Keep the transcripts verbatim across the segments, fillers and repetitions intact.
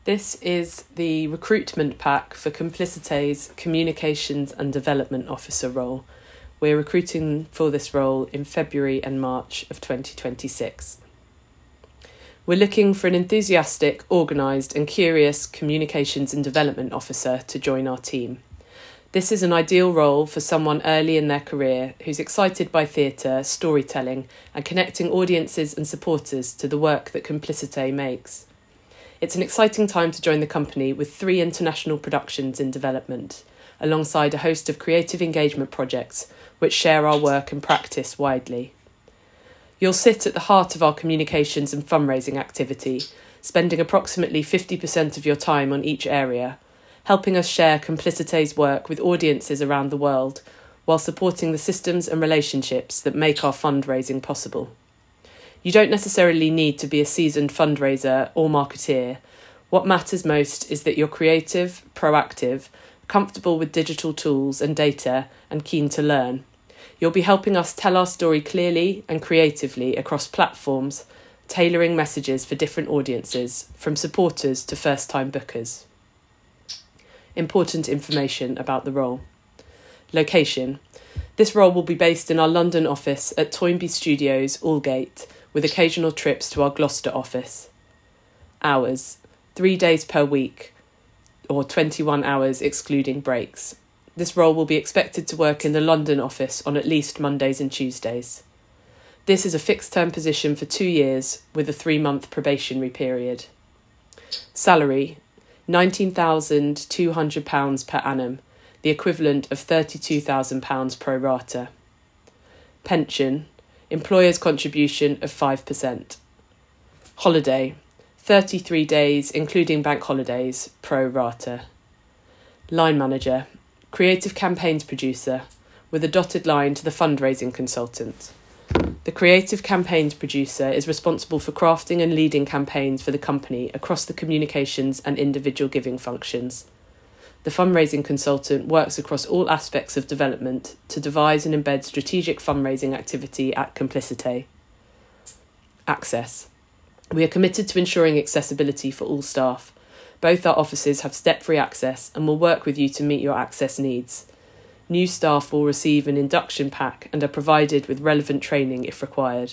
This is the recruitment pack for Complicité's Communications and Development Officer role. We're recruiting for this role in February and March of twenty twenty-six. We're looking for an enthusiastic, organised and curious Communications and Development Officer to join our team. This is an ideal role for someone early in their career who's excited by theatre, storytelling and connecting audiences and supporters to the work that Complicité makes. It's an exciting time to join the company with three international productions in development, alongside a host of creative engagement projects which share our work and practice widely. You'll sit at the heart of our communications and fundraising activity, spending approximately fifty percent of your time on each area, helping us share Complicité's work with audiences around the world, while supporting the systems and relationships that make our fundraising possible. You don't necessarily need to be a seasoned fundraiser or marketeer. What matters most is that you're creative, proactive, comfortable with digital tools and data, and keen to learn. You'll be helping us tell our story clearly and creatively across platforms, tailoring messages for different audiences, from supporters to first-time bookers. Important information about the role. Location. This role will be based in our London office at Toynbee Studios, Aldgate, with occasional trips to our Gloucester office. Hours. Three days per week, or twenty-one hours excluding breaks. This role will be expected to work in the London office on at least Mondays and Tuesdays. This is a fixed-term position for two years with a three-month probationary period. Salary, nineteen thousand two hundred pounds per annum, the equivalent of thirty-two thousand pounds pro rata. Pension, employer's contribution of five percent. Holiday, thirty-three days including bank holidays, pro rata. Line manager, creative campaigns producer, with a dotted line to the fundraising consultant. The creative campaigns producer is responsible for crafting and leading campaigns for the company across the communications and individual giving functions. The fundraising consultant works across all aspects of development to devise and embed strategic fundraising activity at Complicité. Access. We are committed to ensuring accessibility for all staff. Both our offices have step-free access and will work with you to meet your access needs. New staff will receive an induction pack and are provided with relevant training if required.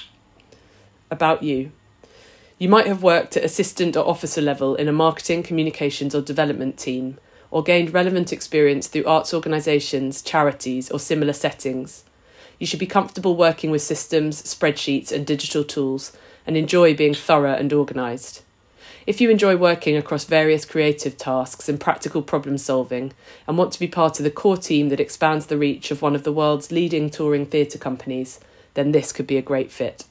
About you. You might have worked at assistant or officer level in a marketing, communications or development team, or gained relevant experience through arts organisations, charities or similar settings. You should be comfortable working with systems, spreadsheets and digital tools, and enjoy being thorough and organised. If you enjoy working across various creative tasks and practical problem solving, and want to be part of the core team that expands the reach of one of the world's leading touring theatre companies, then this could be a great fit.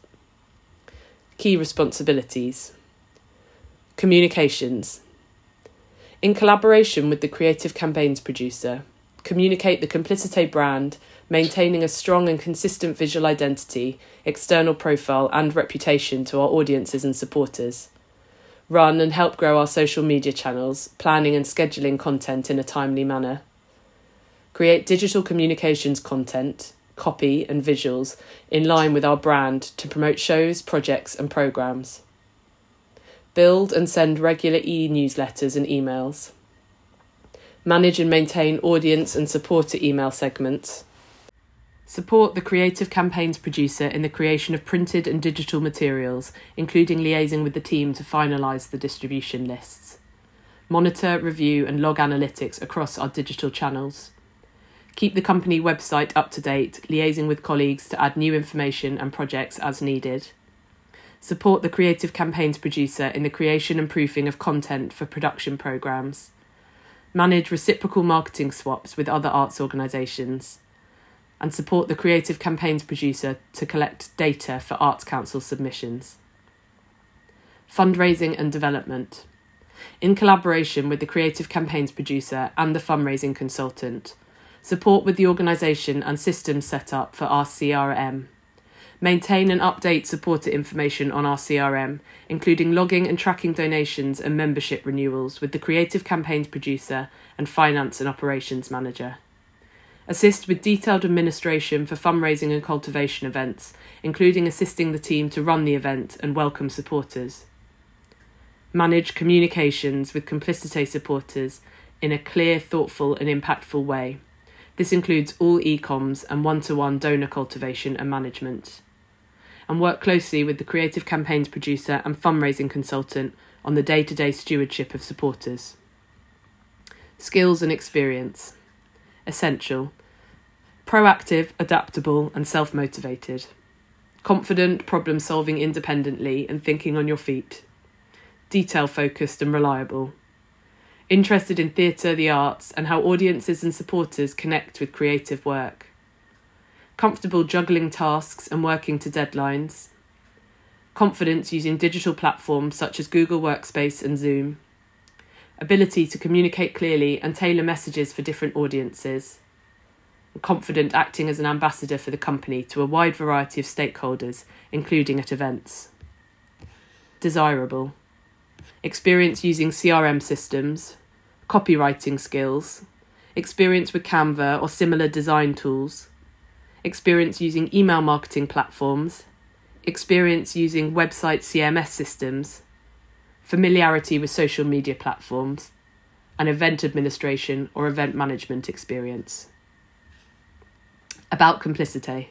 Key responsibilities. Communications. In collaboration with the creative campaigns producer, communicate the Complicité brand, maintaining a strong and consistent visual identity, external profile and reputation to our audiences and supporters. Run and help grow our social media channels, planning and scheduling content in a timely manner. Create digital communications content, copy and visuals in line with our brand to promote shows, projects and programmes. Build and send regular e-newsletters and emails. Manage and maintain audience and supporter email segments. Support the creative campaigns producer in the creation of printed and digital materials, including liaising with the team to finalise the distribution lists. Monitor, review and log analytics across our digital channels. Keep the company website up to date, liaising with colleagues to add new information and projects as needed. Support the creative campaigns producer in the creation and proofing of content for production programmes. Manage reciprocal marketing swaps with other arts organisations. And support the creative campaigns producer to collect data for Arts Council submissions. Fundraising and development. In collaboration with the creative campaigns producer and the fundraising consultant, support with the organisation and systems set up for our C R M. Maintain and update supporter information on our C R M, including logging and tracking donations and membership renewals with the creative campaigns producer and finance and operations manager. Assist with detailed administration for fundraising and cultivation events, including assisting the team to run the event and welcome supporters. Manage communications with Complicité supporters in a clear, thoughtful and impactful way. This includes all e-coms and one-to-one donor cultivation and management. And work closely with the creative campaigns producer and fundraising consultant on the day-to-day stewardship of supporters. Skills and experience. Essential. Proactive, adaptable and self-motivated. Confident, problem-solving independently and thinking on your feet. Detail-focused and reliable. Interested in theatre, the arts and how audiences and supporters connect with creative work. Comfortable juggling tasks and working to deadlines. Confidence using digital platforms such as Google Workspace and Zoom. Ability to communicate clearly and tailor messages for different audiences. And confident acting as an ambassador for the company to a wide variety of stakeholders, including at events. Desirable. Experience using C R M systems. Copywriting skills. Experience with Canva or similar design tools. Experience using email marketing platforms, experience using website C M S systems, familiarity with social media platforms, and event administration or event management experience. About Complicité.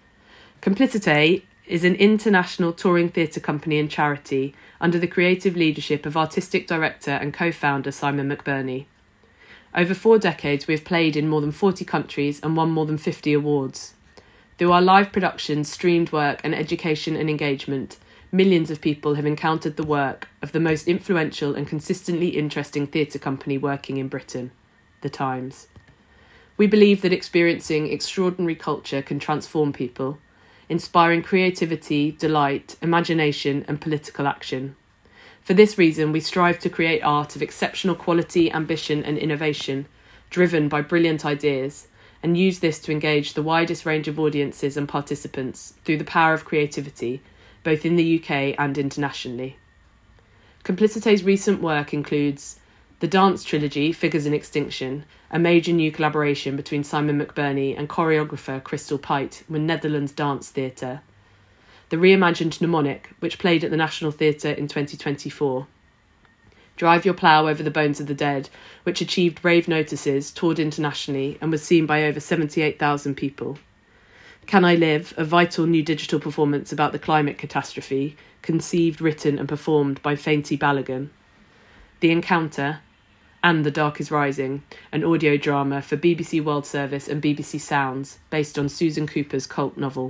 Complicité is an international touring theatre company and charity under the creative leadership of artistic director and co-founder Simon McBurney. Over four decades, we have played in more than forty countries and won more than fifty awards. Through our live productions, streamed work and education and engagement, millions of people have encountered the work of the most influential and consistently interesting theatre company working in Britain, The Times. We believe that experiencing extraordinary culture can transform people, inspiring creativity, delight, imagination and political action. For this reason, we strive to create art of exceptional quality, ambition and innovation, driven by brilliant ideas, and use this to engage the widest range of audiences and participants through the power of creativity, both in the U K and internationally. Complicité's recent work includes the dance trilogy, Figures in Extinction, a major new collaboration between Simon McBurney and choreographer Crystal Pite with Netherlands Dance Theatre, the reimagined Mnemonic, which played at the National Theatre in twenty twenty-four, Drive Your Plough Over the Bones of the Dead, which achieved rave notices, toured internationally, and was seen by over seventy-eight thousand people. Can I Live, a vital new digital performance about the climate catastrophe, conceived, written and performed by Fainty Balogun. The Encounter, and The Dark is Rising, an audio drama for B B C World Service and B B C Sounds, based on Susan Cooper's cult novel.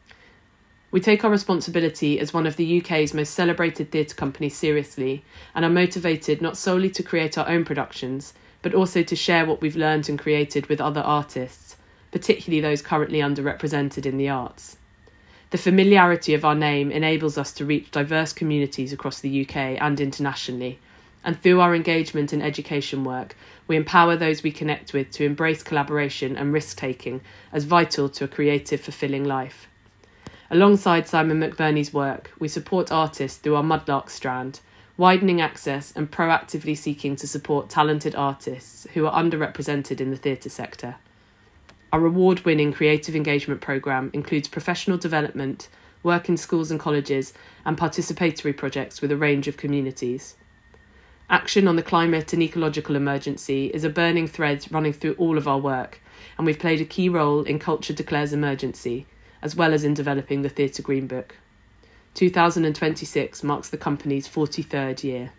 We take our responsibility as one of the U K's most celebrated theatre companies seriously and are motivated not solely to create our own productions, but also to share what we've learned and created with other artists, particularly those currently underrepresented in the arts. The familiarity of our name enables us to reach diverse communities across the U K and internationally, and through our engagement and education work, we empower those we connect with to embrace collaboration and risk-taking as vital to a creative, fulfilling life. Alongside Simon McBurney's work, we support artists through our Mudlark strand, widening access and proactively seeking to support talented artists who are underrepresented in the theatre sector. Our award-winning creative engagement programme includes professional development, work in schools and colleges, and participatory projects with a range of communities. Action on the climate and ecological emergency is a burning thread running through all of our work, and we've played a key role in Culture Declares Emergency, as well as in developing the Theatre Green Book. two thousand twenty-six marks the company's forty-third year.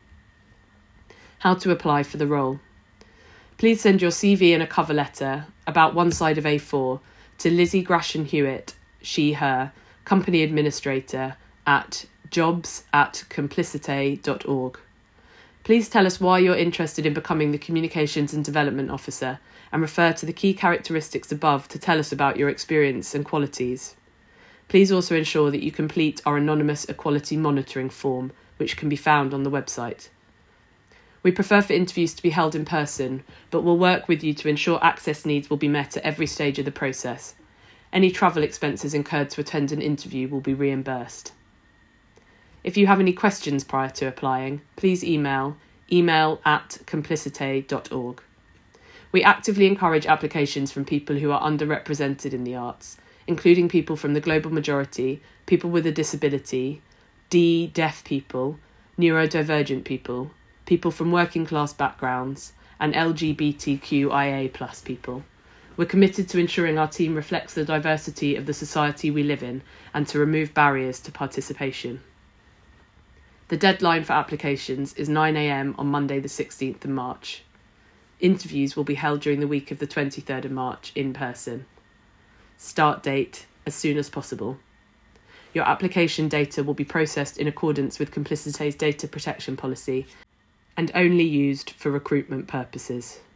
How to apply for the role. Please send your C V and a cover letter, about one side of A four, to Lizzie Gratian Hewitt, she, her, company administrator, at jobs at complicite dot org. Please tell us why you're interested in becoming the Communications and Development Officer, and refer to the key characteristics above to tell us about your experience and qualities. Please also ensure that you complete our anonymous equality monitoring form, which can be found on the website. We prefer for interviews to be held in person, but we'll work with you to ensure access needs will be met at every stage of the process. Any travel expenses incurred to attend an interview will be reimbursed. If you have any questions prior to applying, please email email at complicite dot org. We actively encourage applications from people who are underrepresented in the arts, including people from the global majority, people with a disability, D, deaf people, neurodivergent people, people from working class backgrounds, and L G B T Q I A plus people. We're committed to ensuring our team reflects the diversity of the society we live in and to remove barriers to participation. The deadline for applications is nine a.m. on Monday the sixteenth of March. Interviews will be held during the week of the twenty-third of March in person. Start date as soon as possible. Your application data will be processed in accordance with Complicité's data protection policy and only used for recruitment purposes.